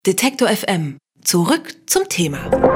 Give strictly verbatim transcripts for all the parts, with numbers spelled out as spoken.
Detektor F M. Zurück zum Thema.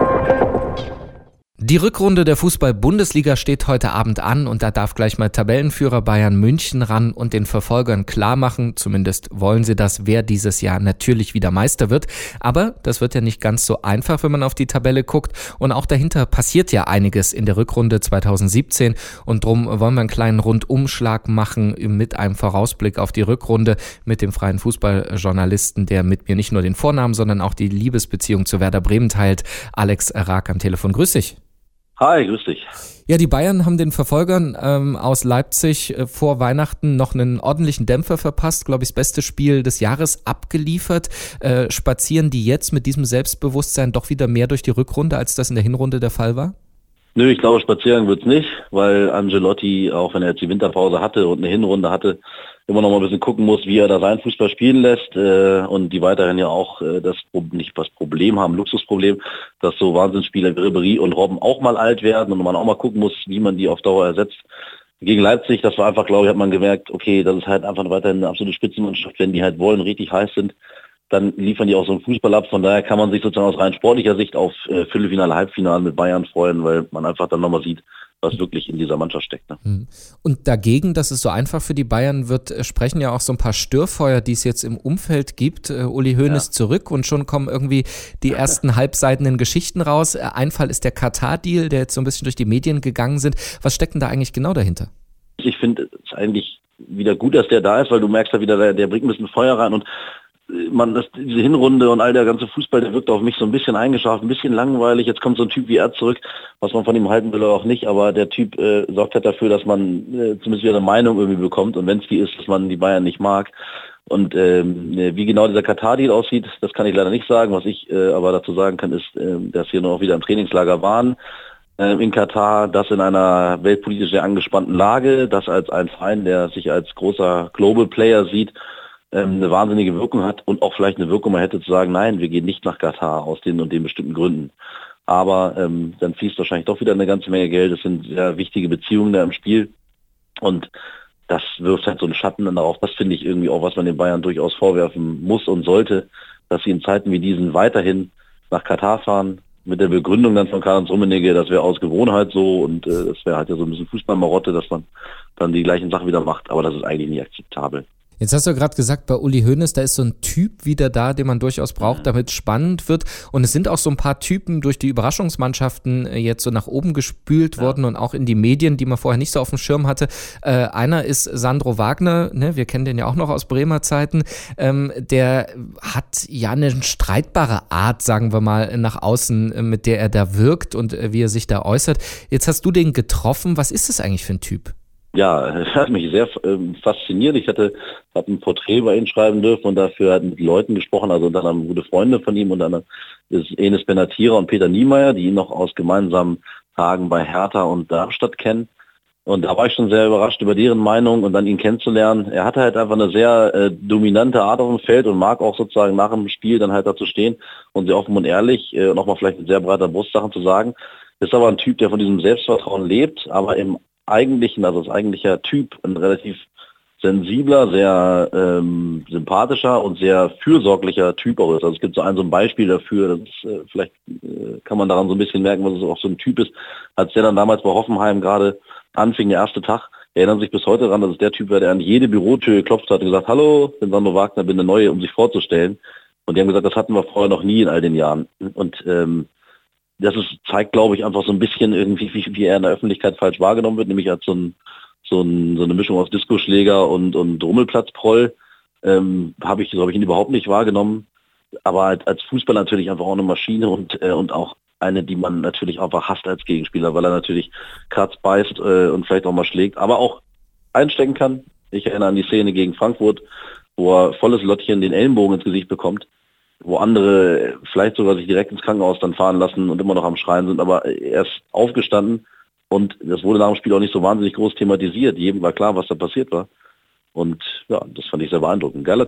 Die Rückrunde der Fußball-Bundesliga steht heute Abend an und da darf gleich mal Tabellenführer Bayern München ran und den Verfolgern klar machen, zumindest wollen sie das, wer dieses Jahr natürlich wieder Meister wird. Aber das wird ja nicht ganz so einfach, wenn man auf die Tabelle guckt, und auch dahinter passiert ja einiges in der Rückrunde zweitausendsiebzehn und drum wollen wir einen kleinen Rundumschlag machen mit einem Vorausblick auf die Rückrunde mit dem freien Fußballjournalisten, der mit mir nicht nur den Vornamen, sondern auch die Liebesbeziehung zu Werder Bremen teilt. Alex Raag am Telefon. Grüß dich. Hi, grüß dich. Ja, die Bayern haben den Verfolgern ähm, aus Leipzig äh, vor Weihnachten noch einen ordentlichen Dämpfer verpasst, glaube ich, das beste Spiel des Jahres abgeliefert. Äh, spazieren die jetzt mit diesem Selbstbewusstsein doch wieder mehr durch die Rückrunde, als das in der Hinrunde der Fall war? Nö, ich glaube, spazieren wird's nicht, weil Ancelotti, auch wenn er jetzt die Winterpause hatte und eine Hinrunde hatte, immer noch mal ein bisschen gucken muss, wie er da seinen Fußball spielen lässt, äh, und die weiterhin ja auch äh, das nicht das Problem haben, Luxusproblem, dass so Wahnsinnsspieler wie Ribéry und Robben auch mal alt werden und man auch mal gucken muss, wie man die auf Dauer ersetzt. Gegen Leipzig, das war einfach, glaube ich, hat man gemerkt, okay, das ist halt einfach weiterhin eine absolute Spitzenmannschaft, wenn die halt wollen, richtig heiß sind, dann liefern die auch so einen Fußball ab. Von daher kann man sich sozusagen aus rein sportlicher Sicht auf äh, Viertelfinale, Halbfinale mit Bayern freuen, weil man einfach dann nochmal sieht, was wirklich in dieser Mannschaft steckt. Ne? Und dagegen, dass es so einfach für die Bayern wird, sprechen ja auch so ein paar Störfeuer, die es jetzt im Umfeld gibt. Uh, Uli Hoeneß ja. zurück und schon kommen irgendwie die ersten halbseitenden Geschichten raus. Ein Fall ist der Katar-Deal, der jetzt so ein bisschen durch die Medien gegangen sind. Was steckt denn da eigentlich genau dahinter? Ich finde es eigentlich wieder gut, dass der da ist, weil du merkst ja wieder, der, der bringt ein bisschen Feuer rein und man, das, diese Hinrunde und all der ganze Fußball, der wirkt auf mich so ein bisschen eingeschlafen, ein bisschen langweilig. Jetzt kommt so ein Typ wie er zurück, was man von ihm halten will oder auch nicht, aber der Typ äh, sorgt halt dafür, dass man äh, zumindest wieder eine Meinung irgendwie bekommt, und wenn es die ist, dass man die Bayern nicht mag. Und ähm, wie genau dieser Katar-Deal aussieht, das kann ich leider nicht sagen. Was ich äh, aber dazu sagen kann, ist, äh, dass wir noch wieder im Trainingslager waren äh, in Katar, das in einer weltpolitisch sehr angespannten Lage, das als ein Verein, der sich als großer Global Player sieht, eine wahnsinnige Wirkung hat und auch vielleicht eine Wirkung, man hätte zu sagen, nein, wir gehen nicht nach Katar aus den und den bestimmten Gründen. Aber ähm, dann fließt wahrscheinlich doch wieder eine ganze Menge Geld. Das sind sehr wichtige Beziehungen da im Spiel und das wirft halt so einen Schatten darauf. Das finde ich irgendwie auch, was man den Bayern durchaus vorwerfen muss und sollte, dass sie in Zeiten wie diesen weiterhin nach Katar fahren, mit der Begründung dann von Karl-Heinz Rummenigge, das wäre aus Gewohnheit so und äh, das wäre halt ja so ein bisschen Fußballmarotte, dass man dann die gleichen Sachen wieder macht. Aber das ist eigentlich nicht akzeptabel. Jetzt hast du ja gerade gesagt, bei Uli Hoeneß, da ist so ein Typ wieder da, den man durchaus braucht, damit es spannend wird. Und es sind auch so ein paar Typen durch die Überraschungsmannschaften jetzt so nach oben gespült ja. worden und auch in die Medien, die man vorher nicht so auf dem Schirm hatte. Äh, einer ist Sandro Wagner, ne? Wir kennen den ja auch noch aus Bremer Zeiten. Ähm, der hat ja eine streitbare Art, sagen wir mal, nach außen, mit der er da wirkt und äh, wie er sich da äußert. Jetzt hast du den getroffen. Was ist das eigentlich für ein Typ? Ja, es hat mich sehr ähm, fasziniert. Ich hatte hab ein Porträt bei ihm schreiben dürfen und dafür hat mit Leuten gesprochen, also unter anderem gute Freunde von ihm, unter anderem ist Enes Benatira und Peter Niemeyer, die ihn noch aus gemeinsamen Tagen bei Hertha und Darmstadt kennen. Und da war ich schon sehr überrascht über deren Meinung und dann ihn kennenzulernen. Er hatte halt einfach eine sehr äh, dominante Art auf dem Feld und mag auch sozusagen nach dem Spiel dann halt dazu stehen und sehr offen und ehrlich äh, und auch mal vielleicht mit sehr breiter Brust Sachen zu sagen. Ist aber ein Typ, der von diesem Selbstvertrauen lebt, aber im eigentlichen, also als eigentlicher Typ, ein relativ sensibler, sehr ähm, sympathischer und sehr fürsorglicher Typ auch ist. Also es gibt so ein, so ein Beispiel dafür, das ist, äh, vielleicht äh, kann man daran so ein bisschen merken, was es auch so ein Typ ist, als der dann damals bei Hoffenheim gerade anfing, der erste Tag, erinnern sich bis heute daran, dass es der Typ war, der an jede Bürotür geklopft hat und gesagt, hallo, ich bin Sandro Wagner, bin eine Neue, um sich vorzustellen. Und die haben gesagt, das hatten wir vorher noch nie in all den Jahren. Und ähm, das ist, zeigt, glaube ich, einfach so ein bisschen irgendwie, wie, wie er in der Öffentlichkeit falsch wahrgenommen wird, nämlich als so, ein, so, ein, so eine Mischung aus Diskoschläger und, und Rummelplatzproll. Ähm, habe ich, so habe ich ihn überhaupt nicht wahrgenommen. Aber als, als Fußballer natürlich einfach auch eine Maschine und, äh, und auch eine, die man natürlich einfach hasst als Gegenspieler, weil er natürlich Katz beißt äh, und vielleicht auch mal schlägt, aber auch einstecken kann. Ich erinnere an die Szene gegen Frankfurt, wo er volles Lottchen den Ellenbogen ins Gesicht bekommt, wo andere vielleicht sogar sich direkt ins Krankenhaus dann fahren lassen und immer noch am Schreien sind, aber er ist aufgestanden und das wurde nach dem Spiel auch nicht so wahnsinnig groß thematisiert. Jedem war klar, was da passiert war. Und ja, das fand ich sehr beeindruckend. Geiler Typ.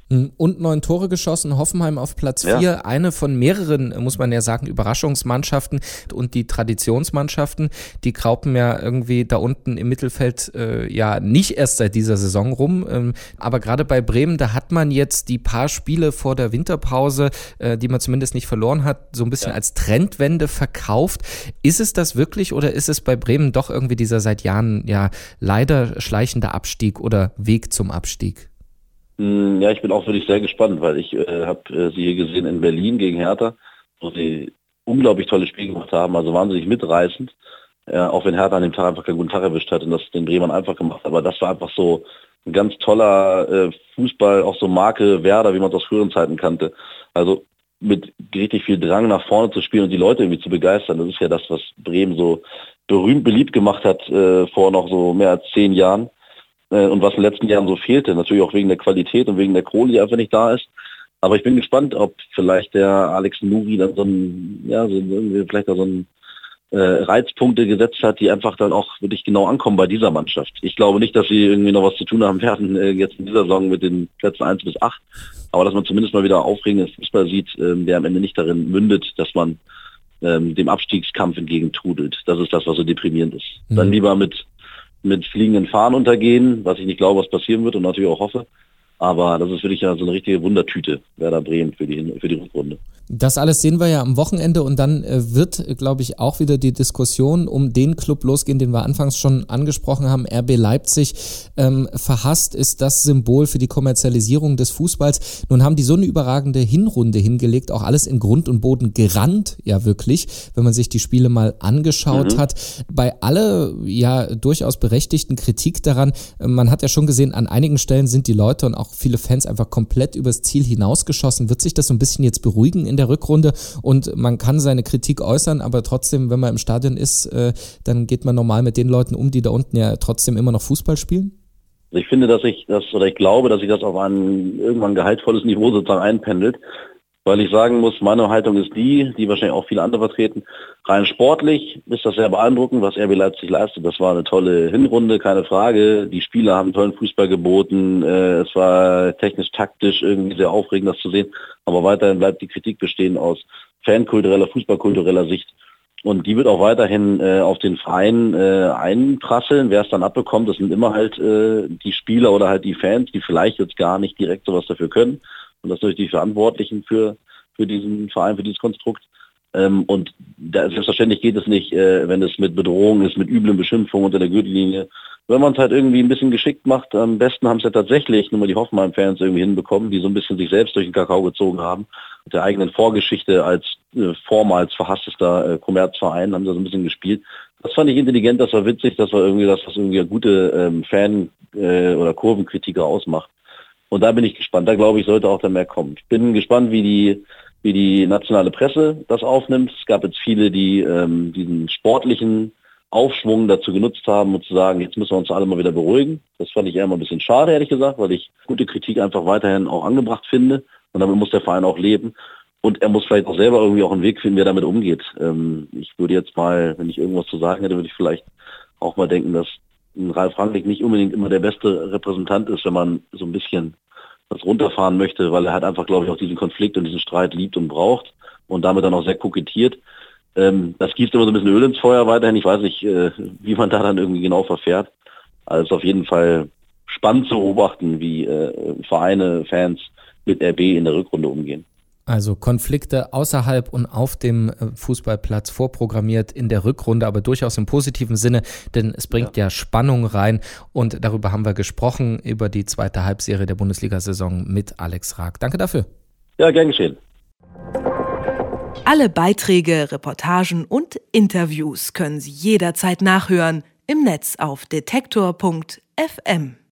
Und neun Tore geschossen, Hoffenheim auf Platz vier, ja. Eine von mehreren, muss man ja sagen, Überraschungsmannschaften und die Traditionsmannschaften, die kraupen ja irgendwie da unten im Mittelfeld äh, ja nicht erst seit dieser Saison rum, ähm, aber gerade bei Bremen, da hat man jetzt die paar Spiele vor der Winterpause, äh, die man zumindest nicht verloren hat, so ein bisschen ja. als Trendwende verkauft. Ist es das wirklich oder ist es bei Bremen doch irgendwie dieser seit Jahren ja leider schleichende Abstieg oder Weg zum Abstieg? Ja, ich bin auch wirklich sehr gespannt, weil ich äh, habe äh, sie hier gesehen in Berlin gegen Hertha, wo sie unglaublich tolle Spiele gemacht haben, also wahnsinnig mitreißend, äh, auch wenn Hertha an dem Tag einfach keinen guten Tag erwischt hat und das den Bremern einfach gemacht hat. Aber das war einfach so ein ganz toller äh, Fußball, auch so Marke Werder, wie man es aus früheren Zeiten kannte. Also mit richtig viel Drang nach vorne zu spielen und die Leute irgendwie zu begeistern. Das ist ja das, was Bremen so berühmt beliebt gemacht hat äh, vor noch so mehr als zehn Jahren. Und was in den letzten Jahren so fehlte, natürlich auch wegen der Qualität und wegen der Kohle, die einfach nicht da ist. Aber ich bin gespannt, ob vielleicht der Alex Nouri dann so ein, ja, so irgendwie vielleicht da so ein äh, Reizpunkte gesetzt hat, die einfach dann auch wirklich genau ankommen bei dieser Mannschaft. Ich glaube nicht, dass sie irgendwie noch was zu tun haben werden äh, jetzt in dieser Saison mit den Plätzen eins bis acht. Aber dass man zumindest mal wieder aufregendes Fußball sieht, ähm, der am Ende nicht darin mündet, dass man ähm, dem Abstiegskampf entgegentrudelt. Das ist das, was so deprimierend ist. Mhm. Dann lieber mit mit fliegenden Fahnen untergehen, was ich nicht glaube, was passieren wird und natürlich auch hoffe. Aber das ist wirklich ja so eine richtige Wundertüte, Werder Bremen für die, für die Rückrunde. Das alles sehen wir ja am Wochenende und dann äh, wird, glaube ich, auch wieder die Diskussion um den Club losgehen, den wir anfangs schon angesprochen haben, R B Leipzig. Ähm, verhasst ist das Symbol für die Kommerzialisierung des Fußballs. Nun haben die so eine überragende Hinrunde hingelegt, auch alles in Grund und Boden gerannt, ja wirklich, wenn man sich die Spiele mal angeschaut mhm. hat. Bei aller ja durchaus berechtigten Kritik daran, äh, man hat ja schon gesehen, an einigen Stellen sind die Leute und auch viele Fans einfach komplett übers Ziel hinausgeschossen. Wird sich das so ein bisschen jetzt beruhigen in der Rückrunde und man kann seine Kritik äußern, aber trotzdem, wenn man im Stadion ist, äh, dann geht man normal mit den Leuten um, die da unten ja trotzdem immer noch Fußball spielen? Also ich finde, dass ich das, oder ich glaube, dass sich das auf ein irgendwann gehaltvolles Niveau sozusagen einpendelt, weil ich sagen muss, meine Haltung ist die, die wahrscheinlich auch viele andere vertreten. Rein sportlich ist das sehr beeindruckend, was R B Leipzig leistet. Das war eine tolle Hinrunde, keine Frage. Die Spieler haben tollen Fußball geboten. Es war technisch-taktisch irgendwie sehr aufregend, das zu sehen. Aber weiterhin bleibt die Kritik bestehen aus fankultureller, fußballkultureller Sicht. Und die wird auch weiterhin äh, auf den Verein äh, einprasseln. Wer es dann abbekommt, das sind immer halt äh, die Spieler oder halt die Fans, die vielleicht jetzt gar nicht direkt sowas dafür können. Und das sind die Verantwortlichen für, für diesen Verein, für dieses Konstrukt. Ähm, und da, selbstverständlich geht es nicht, äh, wenn es mit Bedrohung ist, mit üblen Beschimpfungen unter der Gürtellinie. Wenn man es halt irgendwie ein bisschen geschickt macht, am besten haben es ja tatsächlich nur mal die Hoffenheim-Fans irgendwie hinbekommen, die so ein bisschen sich selbst durch den Kakao gezogen haben. Mit der eigenen Vorgeschichte als äh, vormals verhasstester äh, Kommerzverein haben sie so ein bisschen gespielt. Das fand ich intelligent, das war witzig, das war irgendwie das, was irgendwie eine gute ähm, Fan- äh, oder Kurvenkritiker ausmacht. Und da bin ich gespannt. Da glaube ich, sollte auch dann mehr kommen. Ich bin gespannt, wie die, wie die nationale Presse das aufnimmt. Es gab jetzt viele, die ähm, diesen sportlichen Aufschwung dazu genutzt haben, um zu sagen, jetzt müssen wir uns alle mal wieder beruhigen. Das fand ich eher mal ein bisschen schade, ehrlich gesagt, weil ich gute Kritik einfach weiterhin auch angebracht finde. Und damit muss der Verein auch leben. Und er muss vielleicht auch selber irgendwie auch einen Weg finden, wie er damit umgeht. Ähm, ich würde jetzt mal, wenn ich irgendwas zu sagen hätte, würde ich vielleicht auch mal denken, dass Ralf Rangnick nicht unbedingt immer der beste Repräsentant ist, wenn man so ein bisschen was runterfahren möchte, weil er halt einfach, glaube ich, auch diesen Konflikt und diesen Streit liebt und braucht und damit dann auch sehr kokettiert. Ähm, das gießt immer so ein bisschen Öl ins Feuer weiterhin. Ich weiß nicht, äh, wie man da dann irgendwie genau verfährt. Also auf jeden Fall spannend zu beobachten, wie äh, Vereine, Fans mit R B in der Rückrunde umgehen. Also Konflikte außerhalb und auf dem Fußballplatz vorprogrammiert in der Rückrunde, aber durchaus im positiven Sinne, denn es bringt ja, ja Spannung rein und darüber haben wir gesprochen, über die zweite Halbserie der Bundesliga-Saison mit Alex Raag. Danke dafür. Ja, gern geschehen. Alle Beiträge, Reportagen und Interviews können Sie jederzeit nachhören im Netz auf detektor punkt f m.